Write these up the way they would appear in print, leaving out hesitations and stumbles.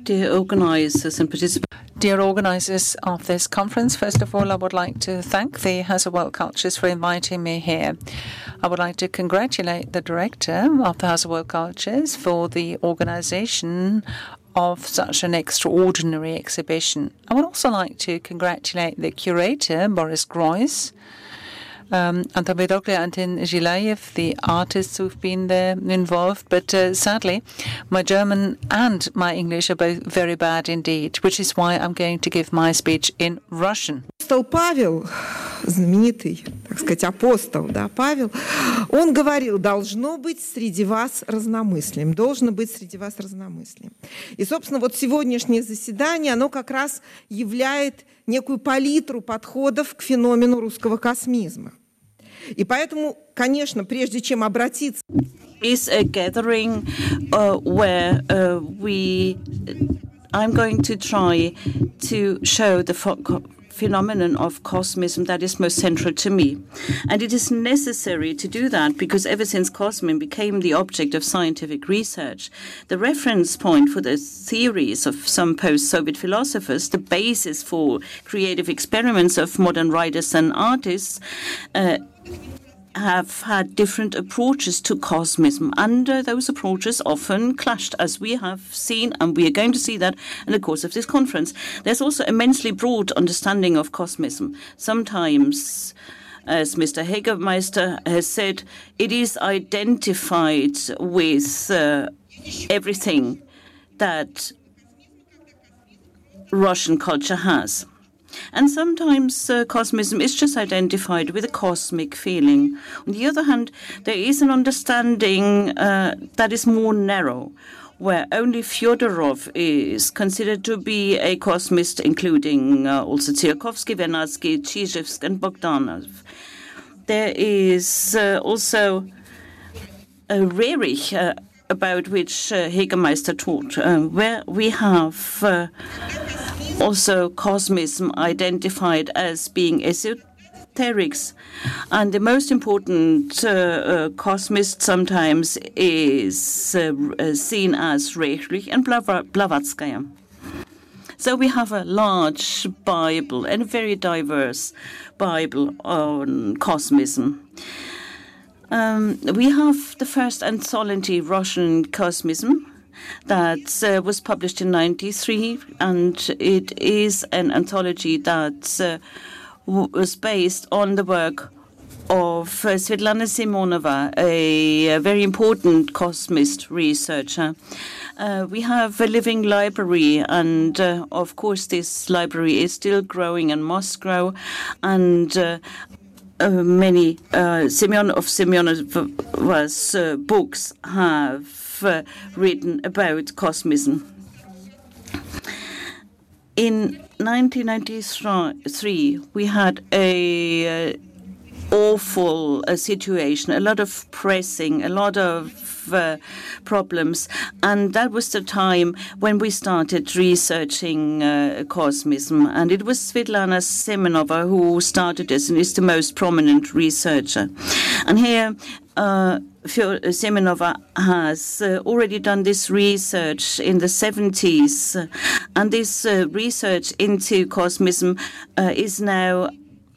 Dear organisers and participants. Dear organisers of this conference, first of all, I would like to thank the House of World Cultures for inviting me here. I would like to congratulate the director of the House of World Cultures for the organisation of such an extraordinary exhibition. I would also like to congratulate the curator, Boris Groys, Anton Vidoglia, Antin Zilayev, the artists who've been there involved. But sadly, my German and my English are both very bad indeed, which is why I'm going to give my speech in Russian. Павел, знаменитый, так сказать, апостол, да, Павел, он говорил, должно быть среди вас разномыслием, должно быть среди вас разномыслием. И, собственно, вот сегодняшнее заседание, оно как раз являет некую палитру подходов к феномену русского космизма. И поэтому, конечно, прежде чем обратиться... Is a gathering where I'm going to try to show the phenomenon of cosmism that is most central to me. And it is necessary to do that because ever since cosmism became the object of scientific research, the reference point for the theories of some post-Soviet philosophers, the basis for creative experiments of modern writers and artists, have had different approaches to cosmism, and those approaches often clashed, as we have seen, and we are going to see that in the course of this conference. There's also immensely broad understanding of cosmism. Sometimes, as Mr. Hegermeister has said, it is identified with everything that Russian culture has. And sometimes cosmism is just identified with a cosmic feeling. On the other hand, there is an understanding that is more narrow, where only Fyodorov is considered to be a cosmist, including also Tsiolkovsky, Vernadsky, Chizhevsk, and Bogdanov. There is also Rerich, about which Hegermeister taught, where we have also cosmism identified as being esoterics. And the most important cosmist sometimes is seen as Rerich and Blavatskaya. So we have a large Bible and a very diverse Bible on cosmism. We have the first anthology, Russian Cosmism, that was published in 1993, and it is an anthology that was based on the work of Svetlana Simonova, a very important cosmist researcher. We have a living library, and of course this library is still growing and must grow, and many Semyonov's books have written about cosmism. In 1993, we had a awful situation, a lot of pressing, a lot of problems, and that was the time when we started researching cosmism, and it was Svetlana Semenova who started this and is the most prominent researcher. And here Semenova has already done this research in the 70s, and this research into cosmism is now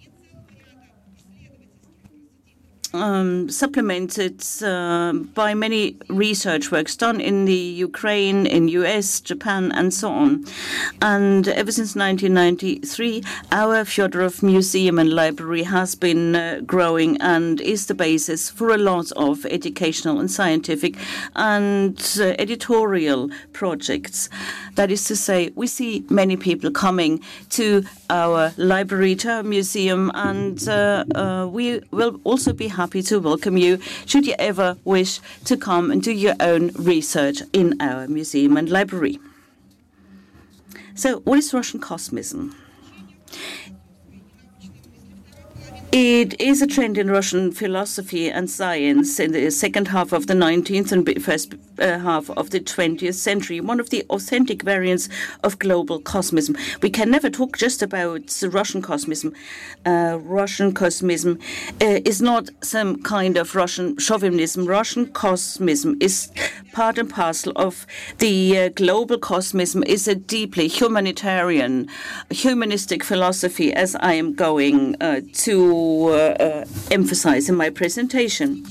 supplemented by many research works done in the Ukraine, in US, Japan, and so on. And ever since 1993, our Fyodorov Museum and Library has been growing and is the basis for a lot of educational and scientific and editorial projects. That is to say, we see many people coming to our library, to our museum, and we will also be happy to welcome you should you ever wish to come and do your own research in our museum and library. So, what is Russian cosmism? It is a trend in Russian philosophy and science in the second half of the 19th and first half of the 20th century, one of the authentic variants of global cosmism. We can never talk just about Russian cosmism. Russian cosmism is not some kind of Russian chauvinism. Russian cosmism is part and parcel of the global cosmism, is a deeply humanitarian, humanistic philosophy, as I am going to emphasize in my presentation.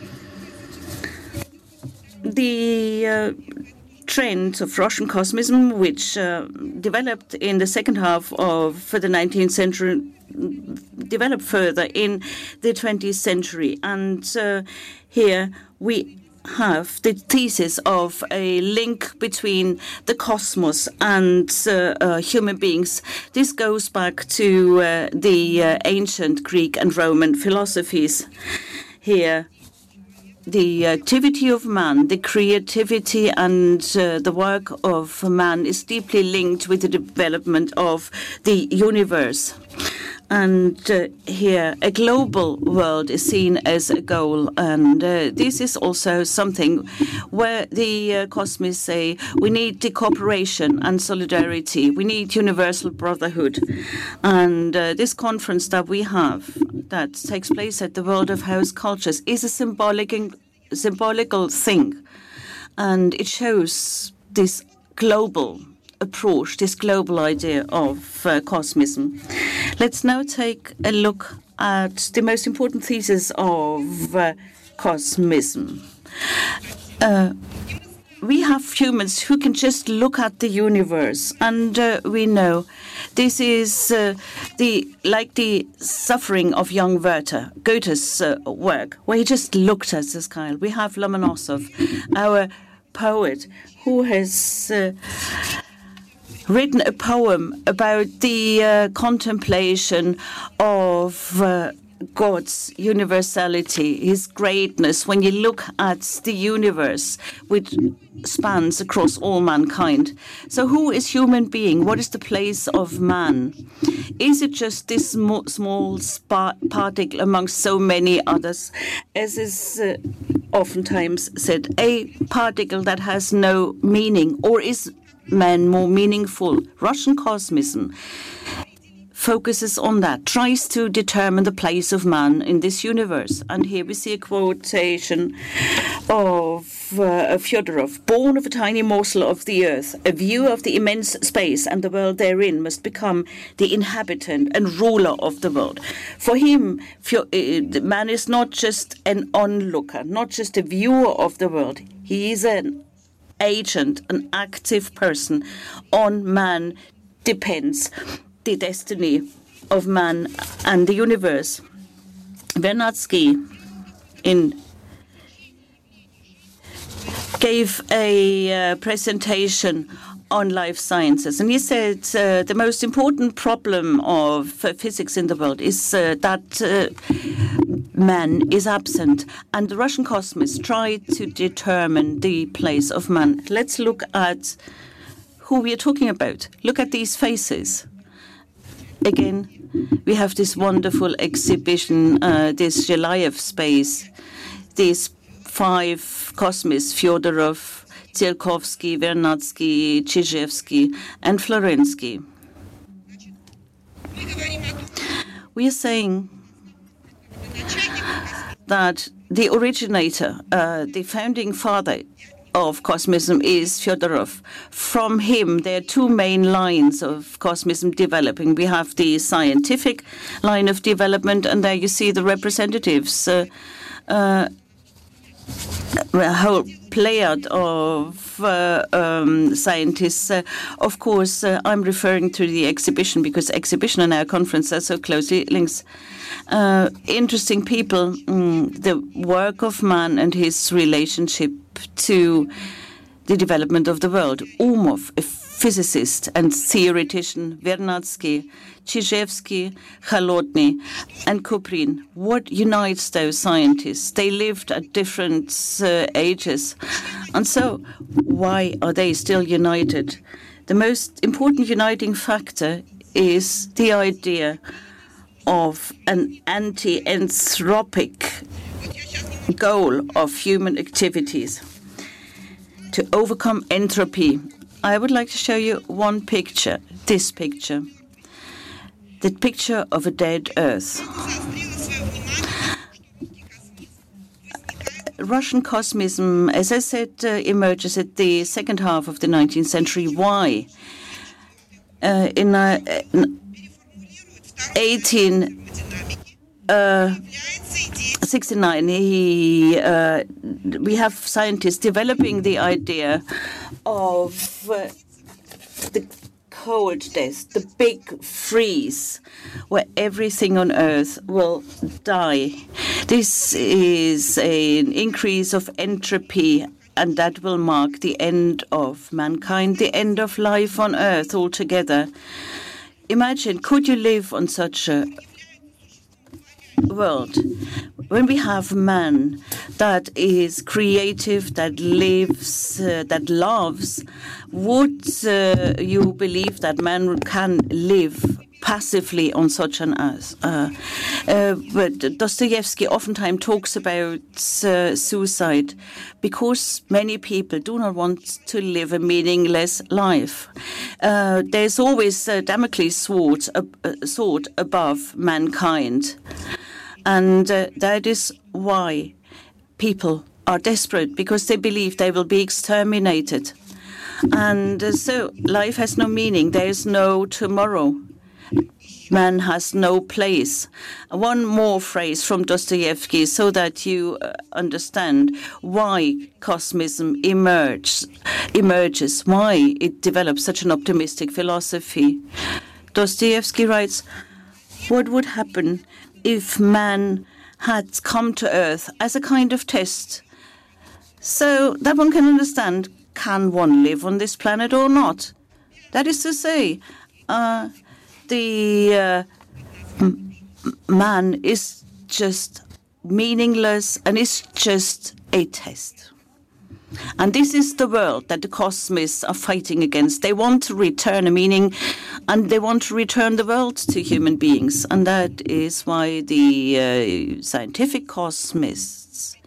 The trend of Russian cosmism, which developed in the second half of the 19th century, developed further in the 20th century. And here we have the thesis of a link between the cosmos and human beings. This goes back to the ancient Greek and Roman philosophies. Here, the activity of man, the creativity and the work of man is deeply linked with the development of the universe. And here, a global world is seen as a goal. And this is also something where the cosmists say we need the cooperation and solidarity. We need universal brotherhood. And this conference that we have, that takes place at the World of House Cultures, is a symbolical thing. And it shows this global approach, this global idea of cosmism. Let's now take a look at the most important thesis of cosmism. We have humans who can just look at the universe, and we know this is like the suffering of young Werther, Goethe's work, where he just looked at the sky. We have Lomonosov, our poet, who has written a poem about the contemplation of God's universality, his greatness, when you look at the universe, which spans across all mankind. So who is human being? What is the place of man? Is it just this small particle amongst so many others, as is oftentimes said, a particle that has no meaning? Or is man more meaningful? Russian cosmism focuses on that, tries to determine the place of man in this universe. And here we see a quotation of Fyodorov: "Born of a tiny morsel of the earth, a view of the immense space and the world therein must become the inhabitant and ruler of the world." For him, man is not just an onlooker, not just a viewer of the world. He is an agent, an active person. On man depends the destiny of man and the universe. Vernadsky gave a presentation on life sciences, and he said the most important problem of physics in the world is that man is absent, and the Russian cosmists tried to determine the place of man. Let's look at who we are talking about. Look at these faces. Again, we have this wonderful exhibition, this Zhelaev space, these 5 cosmists: Fyodorov, Tsiolkovsky, Vernadsky, Chizhevsky, and Florensky. We are saying that the originator, the founding father of cosmism is Fyodorov. From him, there are 2 main lines of cosmism developing. We have the scientific line of development, and there you see the representatives, a whole pleiad of scientists. Of course, I'm referring to the exhibition because exhibition and our conference are so closely linked. Interesting people, the work of man and his relationship to the development of the world. Umov, a physicist and theoretician, Vernadsky, Chizhevsky, Kholodny, and Kuprin. What unites those scientists? They lived at different ages. And so, why are they still united? The most important uniting factor is the idea of an anti-anthropic goal of human activities to overcome entropy. I would like to show you one picture, this picture, the picture of a dead Earth. Russian cosmism, as I said, emerges at the second half of the 19th century. Why? In 1869, we have scientists developing the idea of the cold death, the big freeze, where everything on Earth will die. This is an increase of entropy, and that will mark the end of mankind, the end of life on Earth altogether. Imagine, could you live on such a world when we have man that is creative, that lives, that loves? Would you believe that man can live passively on such an earth? But Dostoevsky oftentimes talks about suicide because many people do not want to live a meaningless life. There's always a Damocles sword above mankind. And that is why people are desperate, because they believe they will be exterminated. And so life has no meaning. There is no tomorrow. Man has no place. One more phrase from Dostoevsky so that you understand why cosmism emerges, why it develops such an optimistic philosophy. Dostoevsky writes, what would happen if man had come to Earth as a kind of test, so that one can understand, can one live on this planet or not? That is to say, the man is just meaningless and is just a test. And this is the world that the cosmists are fighting against. They want to return a meaning, and they want to return the world to human beings. And that is why the scientific cosmists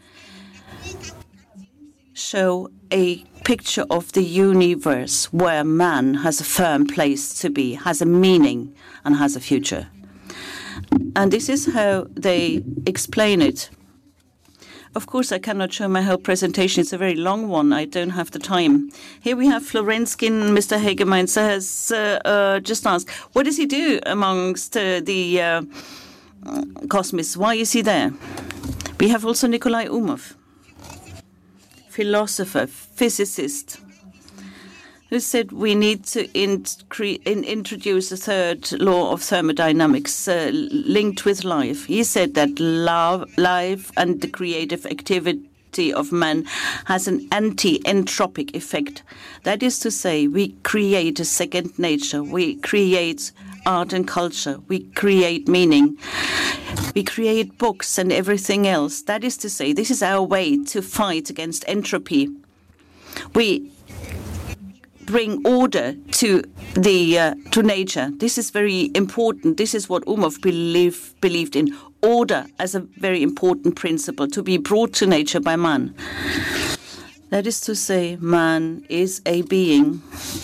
show a picture of the universe where man has a firm place to be, has a meaning, and has a future. And this is how they explain it. Of course, I cannot show my whole presentation. It's a very long one. I don't have the time. Here we have Florensky. Mr. Hegemeyer has just asked, what does he do amongst the cosmists? Why is he there? We have also Nikolai Umov, philosopher, physicist, who said we need to introduce a third law of thermodynamics linked with life. He said that life and the creative activity of man has an anti-entropic effect. That is to say, we create a second nature. We create art and culture. We create meaning. We create books and everything else. That is to say, this is our way to fight against entropy. We bring order to nature. This is very important. This is what Umov believed in. Order as a very important principle to be brought to nature by man. That is to say, man is a being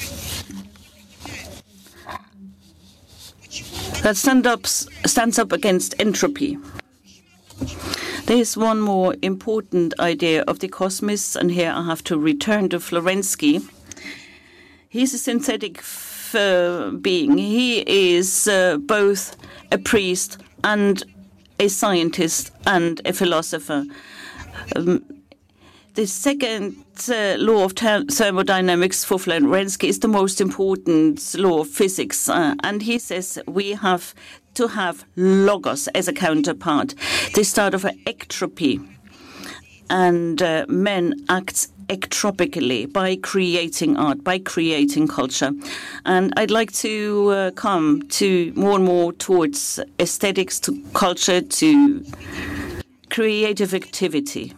that stands up against entropy. There is one more important idea of the cosmists, and here I have to return to Florensky. He's a synthetic being. He is both a priest and a scientist and a philosopher. The second law of thermodynamics for Florensky is the most important law of physics. And he says we have to have logos as a counterpart. The start of an ectropy. And men act ectropically by creating art, by creating culture. And I'd like to come to more and more towards aesthetics, to culture, to creative activity.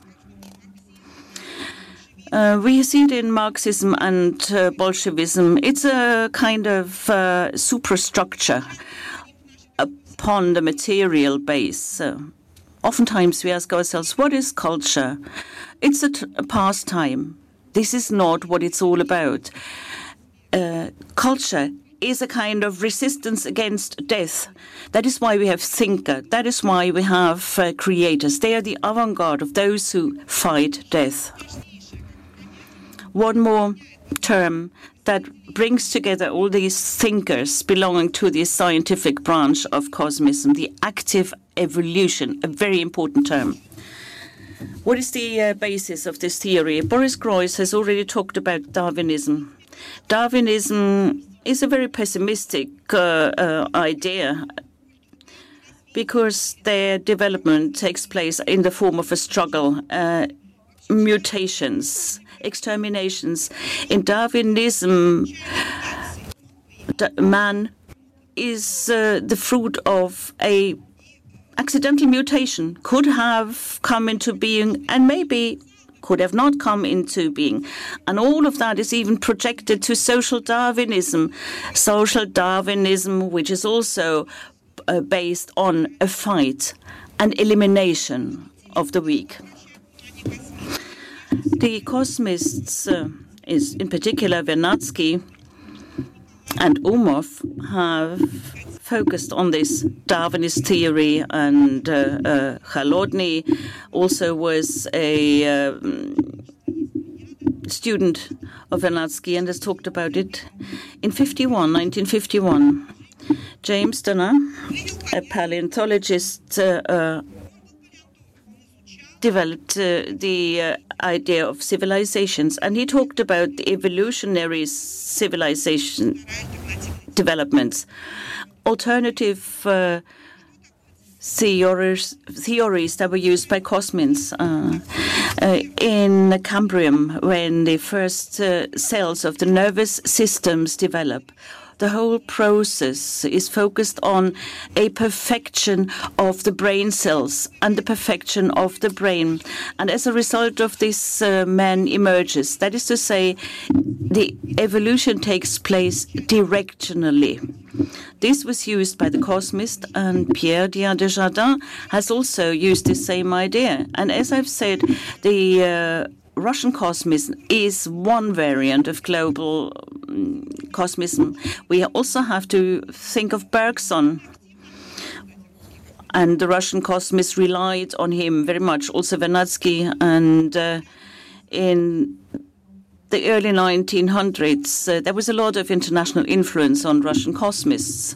We see it in Marxism and Bolshevism. It's a kind of superstructure upon the material base. Oftentimes we ask ourselves, what is culture? It's a pastime. This is not what it's all about. Culture is a kind of resistance against death. That is why we have thinkers. That is why we have creators. They are the avant-garde of those who fight death. One more term that brings together all these thinkers belonging to the scientific branch of cosmism, the active evolution, a very important term. What is the basis of this theory? Boris Groys has already talked about Darwinism. Darwinism is a very pessimistic idea because their development takes place in the form of a struggle, mutations, exterminations. In Darwinism, man is the fruit of a accidental mutation, could have come into being and maybe could have not come into being. And all of that is even projected to social Darwinism. Social Darwinism, which is also based on a fight and elimination of the weak. The cosmists, is in particular Vernadsky and Umov, have focused on this Darwinist theory, and Khalodny also was a student of Vernadsky and has talked about it. In 1951, James Dunner, a paleontologist, developed the idea of civilizations, and he talked about the evolutionary civilization developments. Alternative theories that were used by cosmists in Cambrian, when the first cells of the nervous systems develop. The whole process is focused on a perfection of the brain cells and the perfection of the brain. And as a result of this, man emerges. That is to say, the evolution takes place directionally. This was used by the cosmist, and Pierre Dian Desjardins has also used the same idea. And as I've said, the Russian cosmism is one variant of global cosmism. We also have to think of Bergson. And the Russian cosmists relied on him very much, also Vernadsky. And in the early 1900s, there was a lot of international influence on Russian cosmists.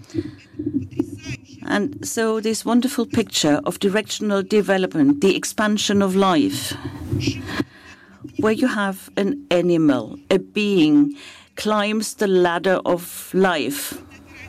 And so this wonderful picture of directional development, the expansion of life, where you have an animal, a being, climbs the ladder of life.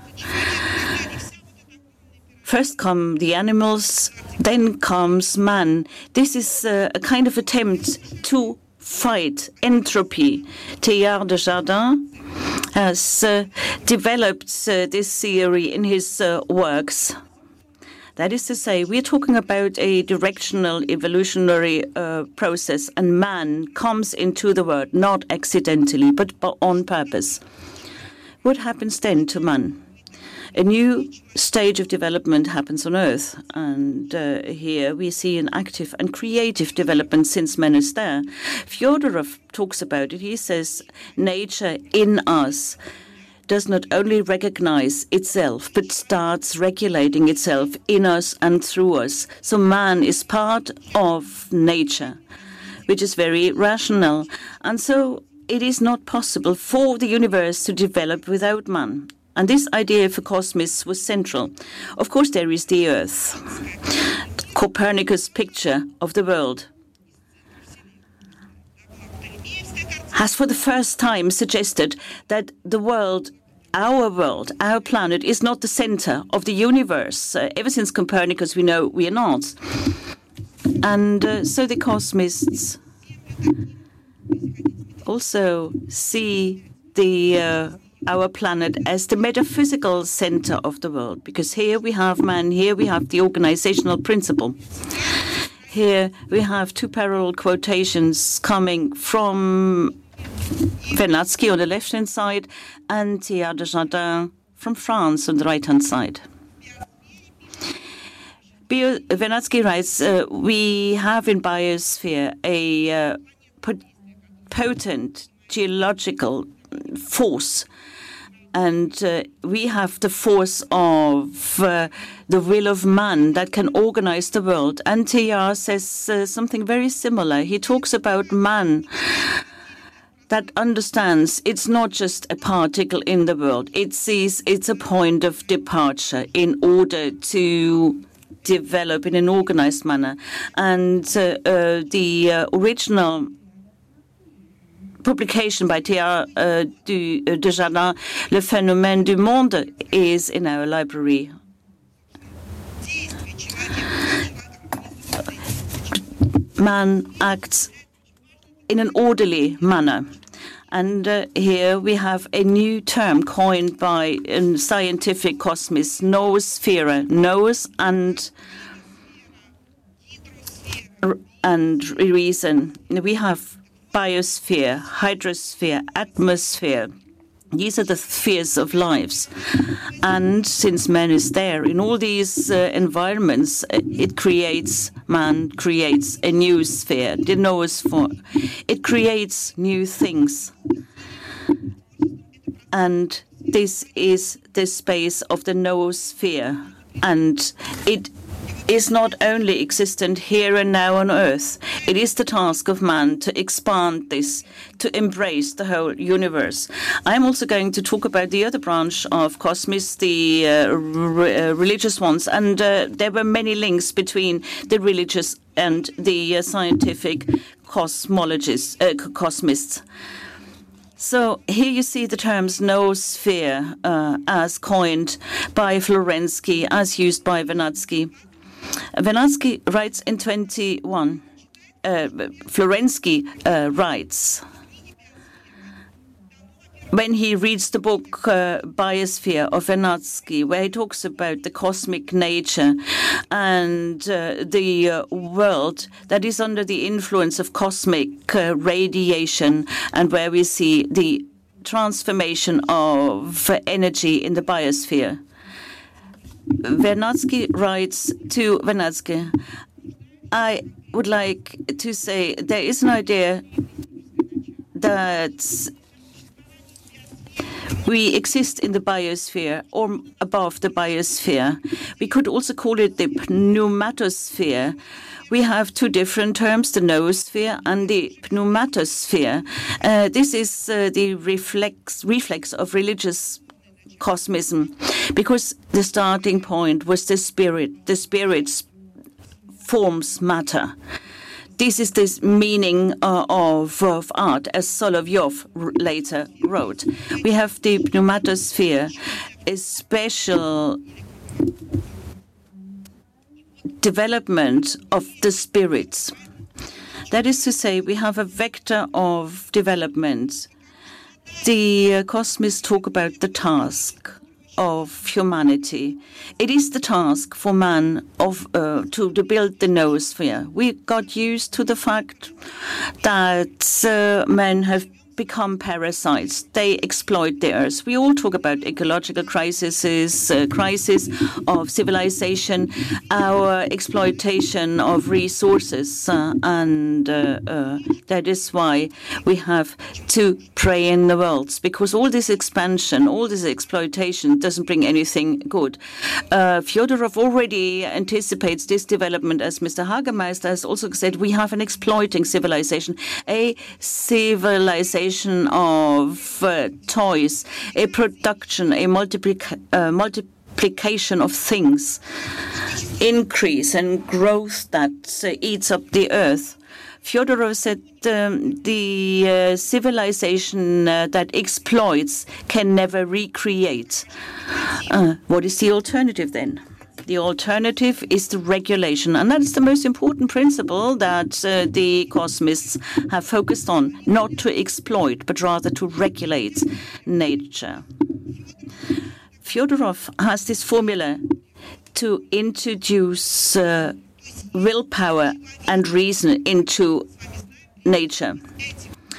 First come the animals, then comes man. This is a kind of attempt to fight entropy. Teilhard de Chardin has developed this theory in his works. That is to say, we're talking about a directional evolutionary process, and man comes into the world not accidentally, but on purpose. What happens then to man? A new stage of development happens on Earth, and here we see an active and creative development since man is there. Fyodorov talks about it. He says, nature in us does not only recognize itself, but starts regulating itself in us and through us. So man is part of nature, which is very rational. And so it is not possible for the universe to develop without man. And this idea for cosmists was central. Of course, there is the Earth, Copernicus' picture of the world has for the first time suggested that the world, our planet, is not the center of the universe. Ever since Copernicus, we know we are not. And so the cosmists also see our planet as the metaphysical center of the world, because here we have man, here we have the organizational principle. Here we have two parallel quotations coming from Vernadsky on the left-hand side and Teilhard de Chardin from France on the right-hand side. Vernadsky writes, we have in biosphere a potent geological force, and we have the force of the will of man that can organize the world. And Teilhard says something very similar. He talks about man that understands it's not just a particle in the world. It sees it's a point of departure in order to develop in an organized manner. And the original publication by Teilhard de Chardin, Le Phénomène du Monde, is in our library. Man acts in an orderly manner. And here we have a new term coined by a scientific cosmist, noosphere, noos and reason. We have biosphere, hydrosphere, atmosphere. These are the spheres of lives. And since man is there in all these environments, man creates a new sphere, the noosphere. It creates new things. And this is the space of the noosphere. And it is not only existent here and now on Earth. It is the task of man to expand this, to embrace the whole universe. I'm also going to talk about the other branch of cosmos, the religious ones, and there were many links between the religious and the scientific cosmists. So here you see the terms noosphere as coined by Florensky, as used by Vernadsky. Vernadsky writes in 21. Florensky writes, when he reads the book Biosphere of Vernadsky, where he talks about the cosmic nature and the world that is under the influence of cosmic radiation, and where we see the transformation of energy in the biosphere. Vernadsky writes to Vernadsky, I would like to say there is an idea that we exist in the biosphere or above the biosphere. We could also call it the pneumatosphere. We have two different terms, the noosphere and the pneumatosphere. This is the reflex of religious cosmism, because the starting point was the spirit. The spirit forms matter. This is the meaning of art, as Solovyov later wrote. We have the pneumatosphere, a special development of the spirits. That is to say, we have a vector of development. The cosmists talk about the task of humanity. It is the task for man to build the noosphere. We got used to the fact that men have become parasites. They exploit the earth. We all talk about ecological crisis of civilization, our exploitation of resources, and that is why we have to pray in the worlds, because all this expansion, all this exploitation doesn't bring anything good. Fyodorov already anticipates this development, as Mr. Hagemeister has also said. We have an exploiting civilization, a civilization of toys, a production, a multiplication of things, increase and growth that eats up the earth. Fyodorov said the civilization that exploits can never recreate. What is the alternative then? The alternative is the regulation, and that's the most important principle that the cosmists have focused on, not to exploit, but rather to regulate nature. Fyodorov has this formula to introduce willpower and reason into nature.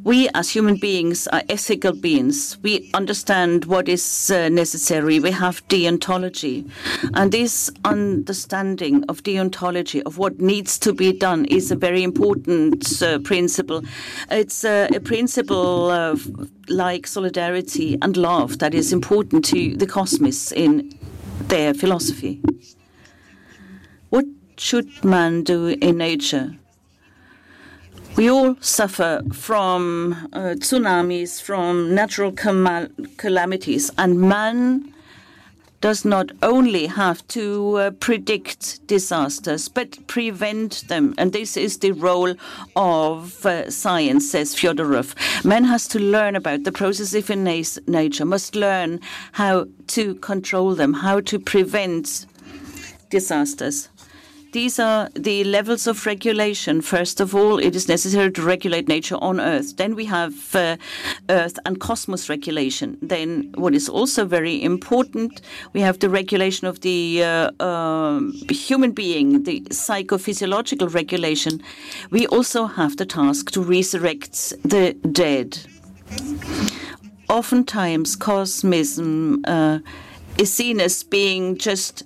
We as human beings are ethical beings. We understand what is necessary. We have deontology. And this understanding of deontology, of what needs to be done, is a very important principle. It's a principle like solidarity and love that is important to the cosmists in their philosophy. What should man do in nature? We all suffer from tsunamis, from natural calamities, and man does not only have to predict disasters, but prevent them. And this is the role of science, says Fyodorov. Man has to learn about the processes in nature, must learn how to control them, how to prevent disasters. These are the levels of regulation. First of all, it is necessary to regulate nature on Earth. Then we have Earth and cosmos regulation. Then what is also very important, we have the regulation of the human being, the psychophysiological regulation. We also have the task to resurrect the dead. Oftentimes, cosmism is seen as being just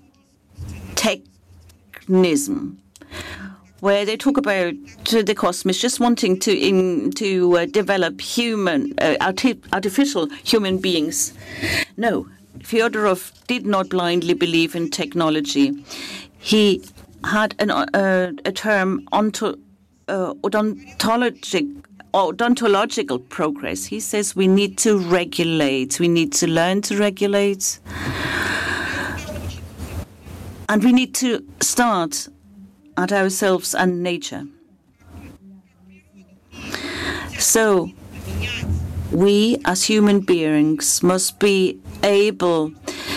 where they talk about the cosmos just wanting to develop artificial human beings. No, Fyodorov did not blindly believe in technology. He had a term odontological progress. He says we need to regulate. We need to learn to regulate. And we need to start at ourselves and nature. So we as human beings must be able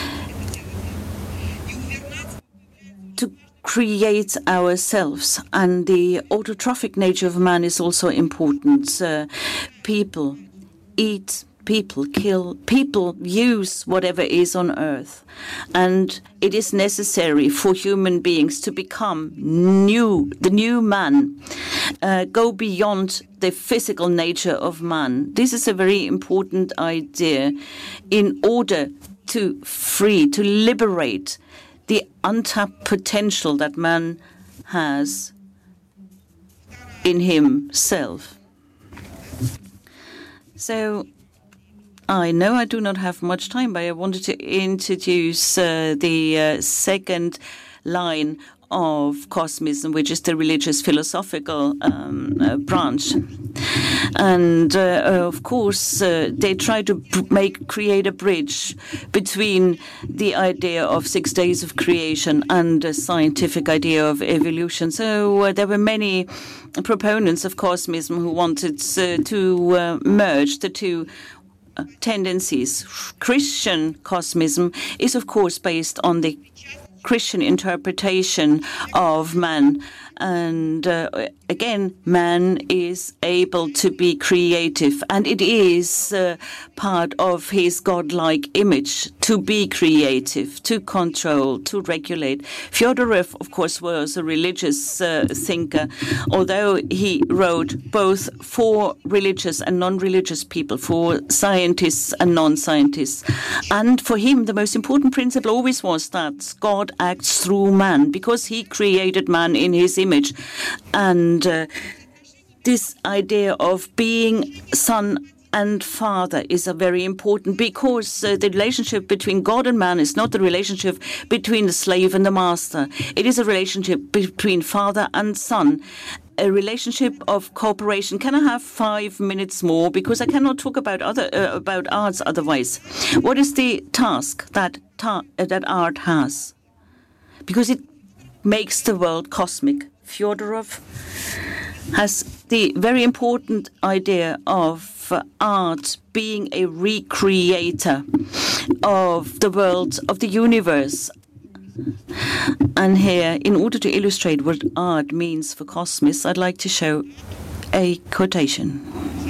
to create ourselves. And the autotrophic nature of man is also important. People eat, people kill, people use whatever is on Earth. And it is necessary for human beings to become the new man, go beyond the physical nature of man. This is a very important idea in order to liberate the untapped potential that man has in himself. So, I know I do not have much time, but I wanted to introduce the second line of cosmism, which is the religious philosophical branch. And of course, they try to create a bridge between the idea of 6 days of creation and the scientific idea of evolution. So there were many proponents of cosmism who wanted to merge the two tendencies. Christian cosmism is, of course, based on the Christian interpretation of man. And again, man is able to be creative, and it is part of his godlike image to be creative, to control, to regulate. Fyodorov, of course, was a religious thinker, although he wrote both for religious and non-religious people, for scientists and non-scientists. And for him, the most important principle always was that God acts through man, because he created man in his image. And this idea of being son and father is very important, because the relationship between God and man is not the relationship between the slave and the master. It is a relationship between father and son, a relationship of cooperation. Can I have 5 minutes more, because I cannot talk about arts otherwise? What is the task that art has? Because it makes the world cosmic. Fyodorov has the very important idea of art being a recreator of the world, of the universe. And here, in order to illustrate what art means for cosmists, I'd like to show a quotation.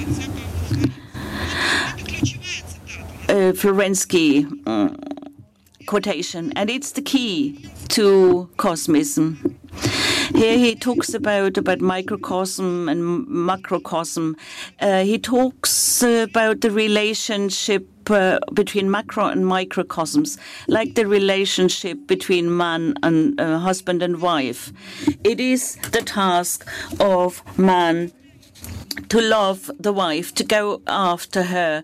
A Florensky quotation, and it's the key to cosmism. Here he talks about microcosm and macrocosm. He talks about the relationship between macro and microcosms, like the relationship between man and husband and wife. It is the task of man to love the wife, to go after her,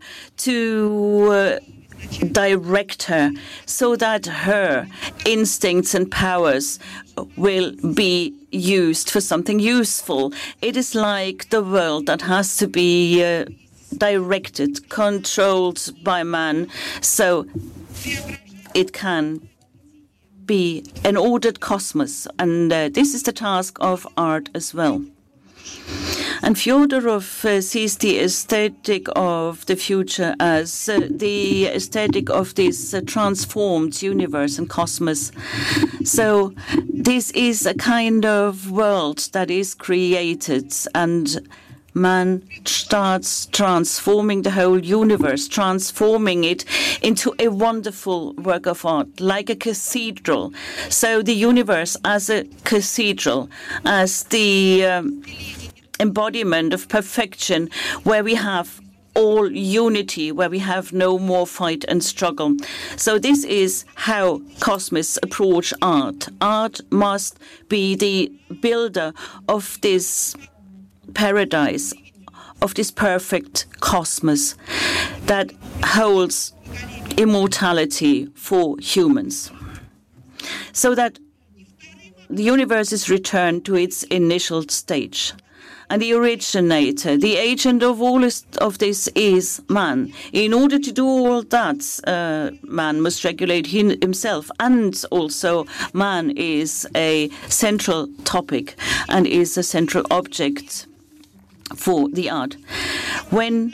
to direct her so that her instincts and powers will be used for something useful. It is like the world that has to be directed, controlled by man, so it can be an ordered cosmos. And this is the task of art as well. And Fyodorov sees the aesthetic of the future as the aesthetic of this transformed universe and cosmos. So this is a kind of world that is created, and man starts transforming the whole universe, transforming it into a wonderful work of art, like a cathedral. So the universe as a cathedral, as the embodiment of perfection, where we have all unity, where we have no more fight and struggle. So this is how cosmists approach art. Art must be the builder of this paradise, of this perfect cosmos that holds immortality for humans, so that the universe is returned to its initial stage. And the originator, the agent of all of this is man. In order to do all that, man must regulate himself. And also man is a central topic and is a central object for the art. When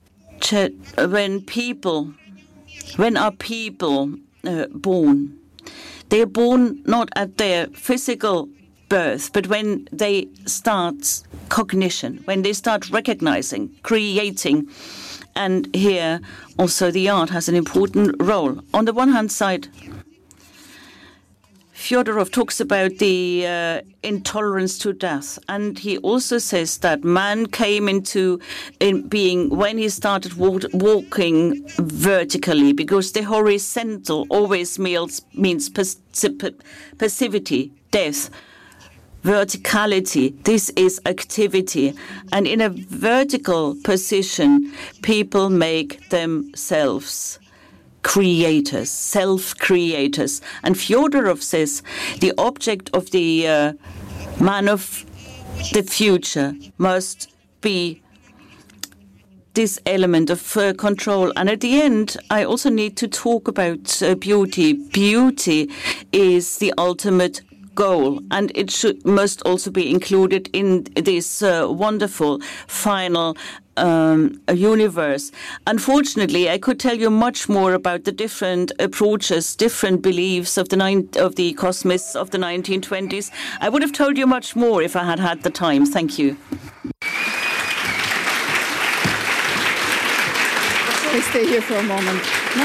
are people born? They are born not at their physical birth, but when they start cognition, when they start recognizing, creating. And here also the art has an important role. On the one hand side, Fyodorov talks about the intolerance to death, and he also says that man came into being when he started walking vertically, because the horizontal always means passivity, death. Verticality, this is activity. And in a vertical position, people make themselves creators, self-creators. And Fyodorov says the object of the man of the future must be this element of control. And at the end, I also need to talk about beauty. Beauty is the ultimate goal, and it must also be included in this wonderful final universe. Unfortunately, I could tell you much more about the different approaches, different beliefs of the cosmists of the 1920s. I would have told you much more if I had had the time. Thank you. Stay here for a moment.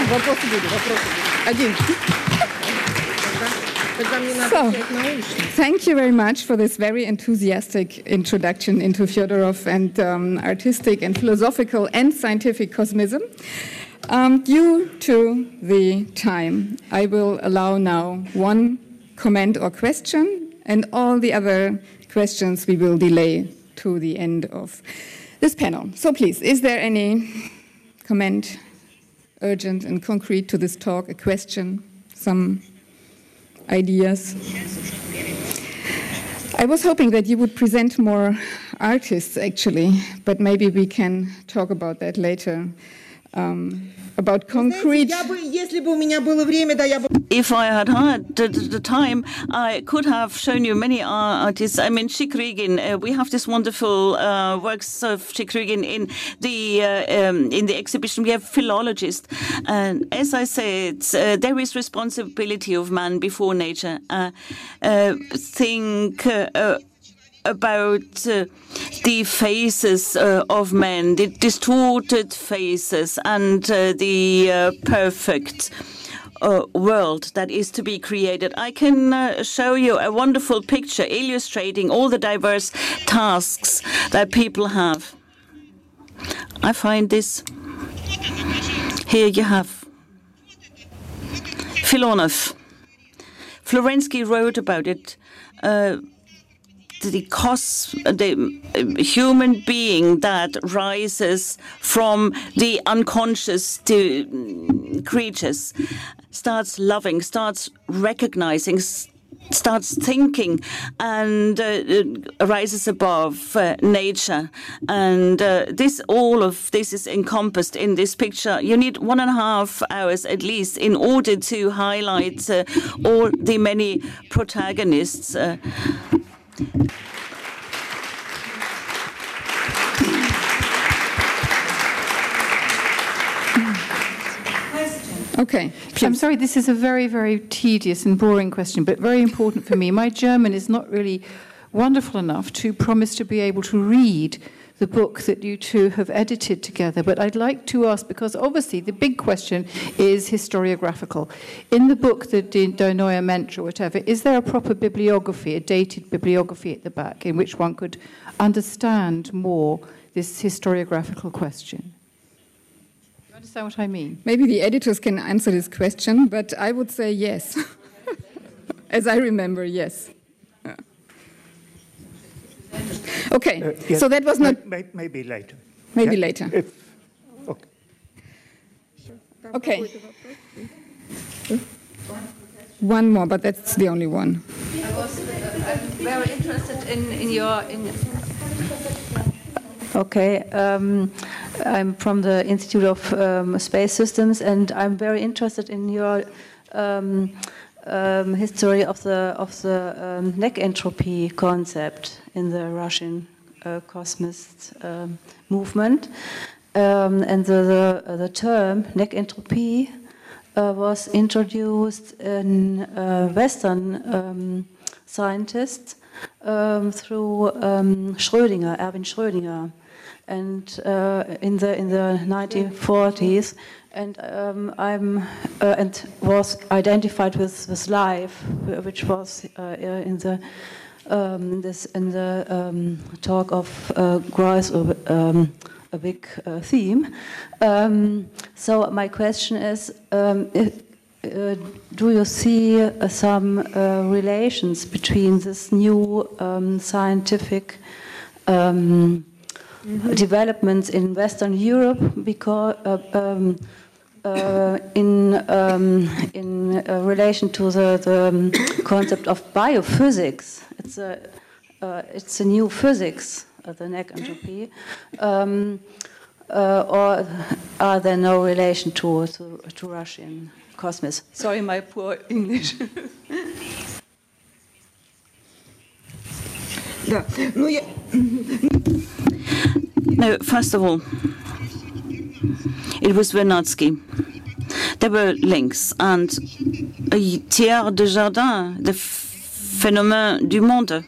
So, thank you very much for this very enthusiastic introduction into Fyodorov and artistic and philosophical and scientific cosmism. Due to the time, I will allow now one comment or question, and all the other questions we will delay to the end of this panel. So please, is there any comment, urgent and concrete to this talk, a question, some ideas? I was hoping that you would present more artists, actually, but maybe we can talk about that later. About concrete. If I had had the time, I could have shown you many artists. I mean, Chikrygin. We have this wonderful works of Chikrygin in the exhibition. We have philologists, and as I said, there is responsibility of man before nature. Think about the faces of men, the distorted faces, and the perfect world that is to be created. I can show you a wonderful picture illustrating all the diverse tasks that people have. I find this. Here you have Filonov. Florensky wrote about it. The human being that rises from the unconscious to creatures, starts loving, starts recognizing, starts thinking, and rises above nature. And all of this is encompassed in this picture. You need 1.5 hours at least in order to highlight all the many protagonists. Okay. Please. I'm sorry, this is a very, very tedious and boring question, but very important for me. My German is not really wonderful enough to promise to be able to read the book that you two have edited together. But I'd like to ask, because obviously the big question is historiographical. In the book that Der neue Mensch or whatever, is there a proper bibliography, a dated bibliography at the back, in which one could understand more this historiographical question? Is that what I mean? Maybe the editors can answer this question, but I would say yes. As I remember, yes. Okay, yes, so that was not... Maybe later. Maybe later. Okay. Okay. One more, but that's the only one. I'm very interested in your... Okay, I'm from the Institute of Space Systems, and I'm very interested in your history of the neck entropy concept in the Russian cosmist movement, and the term neck entropy was introduced in Western scientists through Schrödinger, Erwin Schrödinger. And in the 1940s, and and was identified with life, which was in the talk of Groys, a big theme. So my question is, do you see some relations between this new scientific developments in Western Europe, because in relation to the concept of biophysics? It's a new physics, the neck entropy, or are there no relation to Russian cosmos? Sorry, my poor English. No, first of all, it was Vernadsky. There were links, and Teilhard de Chardin, the phénomène du monde.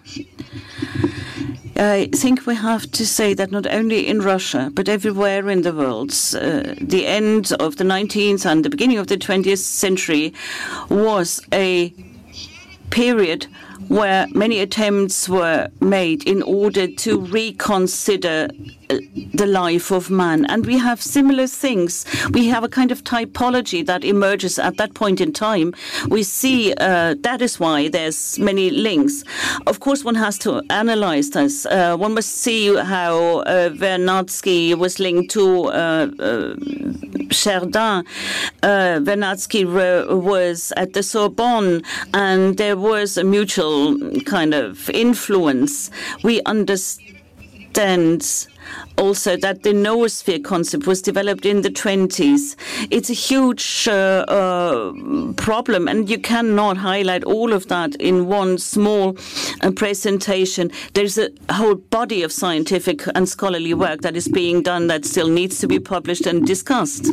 I think we have to say that not only in Russia, but everywhere in the world, the end of the 19th and the beginning of the 20th century was a period where many attempts were made in order to reconsider the life of man. And we have similar things. We have a kind of typology that emerges at that point in time. We see that is why there's many links. Of course, one has to analyze this. One must see how Vernadsky was linked to Chardin. Vernadsky was at the Sorbonne, and there was a mutual kind of influence. We understand also that the noosphere concept was developed in the 20s. It's a huge problem, and you cannot highlight all of that in one small presentation. There's a whole body of scientific and scholarly work that is being done that still needs to be published and discussed.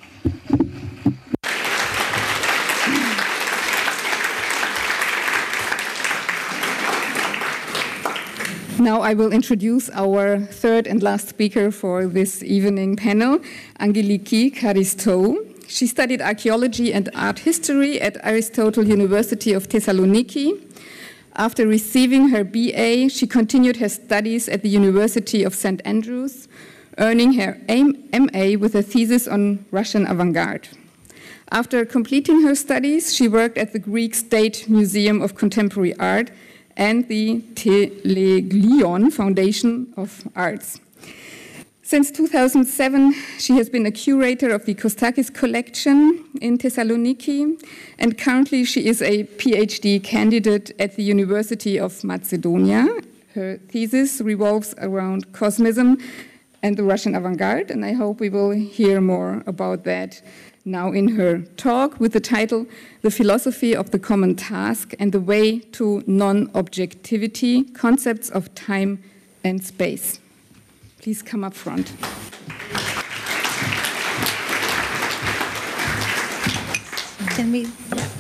Now I will introduce our third and last speaker for this evening panel, Angeliki Karistou. She studied archaeology and art history at Aristotle University of Thessaloniki. After receiving her BA, she continued her studies at the University of St. Andrews, earning her MA with a thesis on Russian avant-garde. After completing her studies, she worked at the Greek State Museum of Contemporary Art and the Teleglion Foundation of Arts. Since 2007, she has been a curator of the Kostakis collection in Thessaloniki, and currently she is a PhD candidate at the University of Macedonia. Her thesis revolves around Cosmism and the Russian avant-garde, and I hope we will hear more about that now in her talk with the title, The Philosophy of the Common Task and the Way to Non-Objectivity, Concepts of Time and Space. Please come up front. Can we